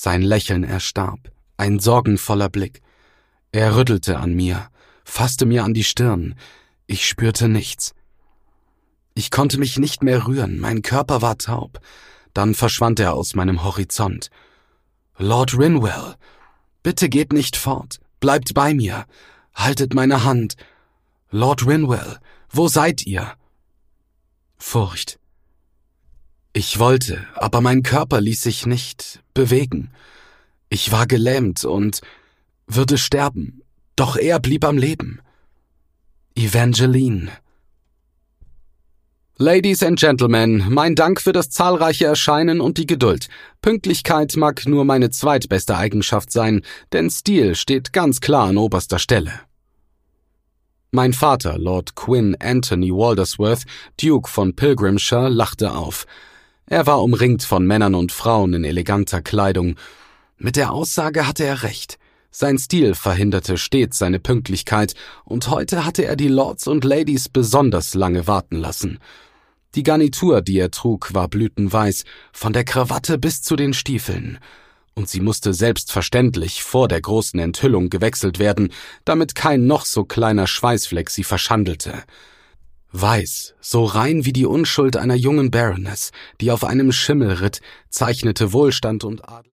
Sein Lächeln erstarb, ein sorgenvoller Blick. Er rüttelte an mir, fasste mir an die Stirn. Ich spürte nichts. Ich konnte mich nicht mehr rühren, mein Körper war taub. Dann verschwand er aus meinem Horizont. »Lord Rinwell, bitte geht nicht fort, bleibt bei mir, haltet meine Hand. Lord Rinwell, wo seid ihr?« Furcht. Ich wollte, aber mein Körper ließ sich nicht bewegen. Ich war gelähmt und würde sterben, doch er blieb am Leben. Evangeline. Ladies and Gentlemen, mein Dank für das zahlreiche Erscheinen und die Geduld. Pünktlichkeit mag nur meine zweitbeste Eigenschaft sein, denn Stil steht ganz klar an oberster Stelle. Mein Vater, Lord Quinn Anthony Waldersworth, Duke von Pilgrimshire, lachte auf. Er war umringt von Männern und Frauen in eleganter Kleidung. Mit der Aussage hatte er recht. Sein Stil verhinderte stets seine Pünktlichkeit, und heute hatte er die Lords und Ladies besonders lange warten lassen. Die Garnitur, die er trug, war blütenweiß, von der Krawatte bis zu den Stiefeln. Und sie musste selbstverständlich vor der großen Enthüllung gewechselt werden, damit kein noch so kleiner Schweißfleck sie verschandelte. Weiß, so rein wie die Unschuld einer jungen Baroness, die auf einem Schimmel ritt, zeichnete Wohlstand und Adel.